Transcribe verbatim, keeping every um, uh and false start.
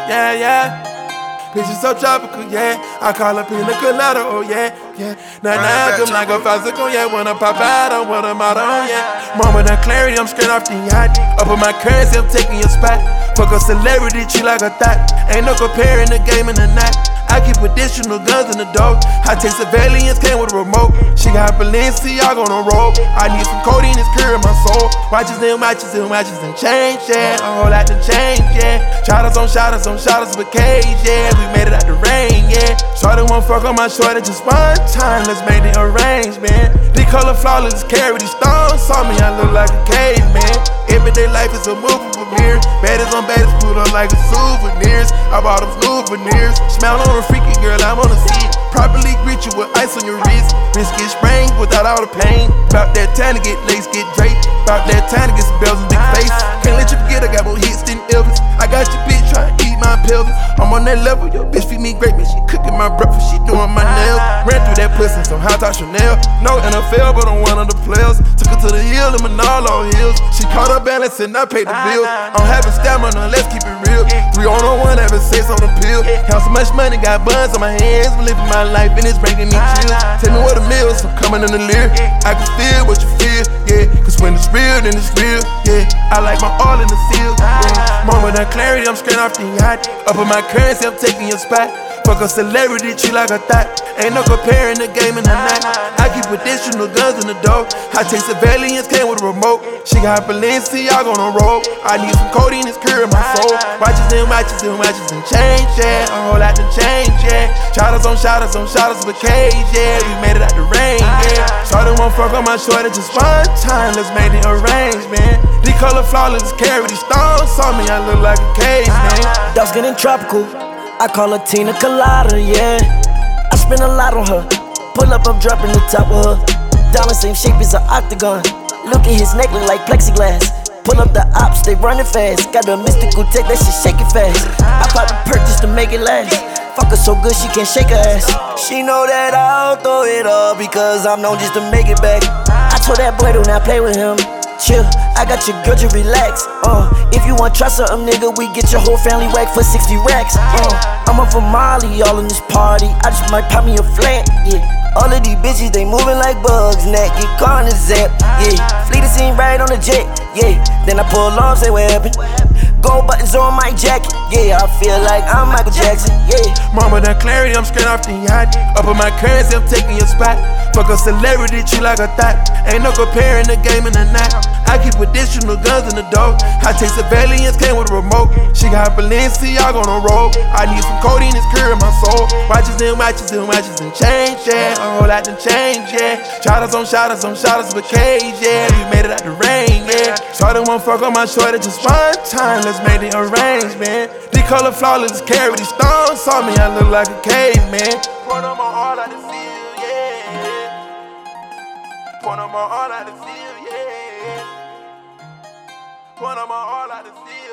yeah, yeah. Picture so tropical, yeah. I call her pina colada, oh yeah, yeah. Now, now, I'm like a fasico, yeah. Wanna pop out, I want a model, yeah. Mama, that clarity, I'm straight off the yacht. Up in my currency, I'm taking your spot. Fuck a celebrity, treat like a thought. Ain't no comparing the game and the night. I keep additional guns in the dope. I take surveillance, came with a remote. She got Balenciaga on the road. I need some codeine, it's curing my soul. Watches and watches and watches and change, yeah. A whole lot to change, yeah. Shotters on shotters on shotters with cage, yeah. We made it out the rain, yeah. Shorty won't fuck on my shorty just one time. Let's make the arrangement. The color flawless, carry these stones. Saw me, I look like a caveman. Everyday life is a movie for mirrors. Baddies on baddies, put on like a souvenirs. I bought them souvenirs. Smell on a freaky girl, I wanna see it. Properly greet you with ice on your wrist. Wrist get sprained without all the pain. About that time to get lace, get draped. About that time to get some bells and big face. Can't let you forget I got more hits than Elvis. I got your bitch trying to eat my pelvis. I'm on that level, your bitch feed me great, man. She cooking my breakfast, she doing my nails. Ran through that pussy, some hot top Chanel. No N F L, but I'm one of the players. Took her to the hill in Manolo Hills. She caught her balance and I paid the bill. I'm having stamina, let's keep it real. Three on one, having sex on the pill. Have so much money, got buns on my hands. I'm living my life and it's bringing me chills. Tell me what the meals, I'm coming in the leer. I can feel what you feel, yeah. Cause when it's real, then it's real, yeah. I like my all in the seal, yeah. Mama, that clarity, I'm straight off the yacht. Up in my currency, I'm taking your spot. Fuck a celebrity, treat like a thought. Ain't no comparing the game and the night. I keep additional guns in the dope. I take surveillance, came with a remote. She got Balenciaga on the road. I need some codeine, it's curing my soul. Watches and watches and watches and change, yeah. A whole lot to change, yeah. Shotters on shotters on shotters with cage, yeah. We made it out the rain, yeah. Shorty won't fuck on my shorty just one time. Let's make the arrangement. The color flawless, carry these stones. Saw me, I look like a caveman. Dark skin and tropical. I call her Tina Colada, yeah. I spend a lot on her. Pull up, I'm dropping the top of her. Diamond same shape as an octagon. Look at his neck, look like plexiglass. Pull up the ops, they running fast. Got a mystical tech, that shit shaking fast. I pop the perk just to make it last. Fuck her so good she can't shake her ass. She know that I'll throw it all because I'm known just to make it back. I told that boy do not play with him. Chill, I got your girl, just relax. Uh, if you want try something, nigga, we get your whole family whacked for sixty racks. Uh, I'm up for Molly, all in this party. I just might pop me a flat, yeah. All of these bitches, they moving like bugs. Neck, get caught in the zap, yeah. Flee the scene right on the jet, yeah. Then I pull off, say what happened. Gold buttons on my jacket, yeah. I feel like I'm Michael Jackson, yeah. Mama, that clarity, I'm straight off the yacht. Up in my currency, I'm taking your spot. Fuck a celebrity, treat like a thought. Ain't no comparing the game and the night. I keep additional guns in the dope. I take surveillance, came with a remote. She got Balenciaga on the road. I need some codeine, it's curing my soul. Watches and watches and watches and change, yeah. A whole lot to change, yeah. Shotters on shotters on shotters with cage, yeah. We made it out the rain, yeah. Shorty won't fuck on my shorty just one time. Let's make the arrangement. The color flawless, carry these stones. Saw me, I look like a caveman. Point them on all out the seal, yeah. Point them on all out the seal, yeah. Point them on all out the seal.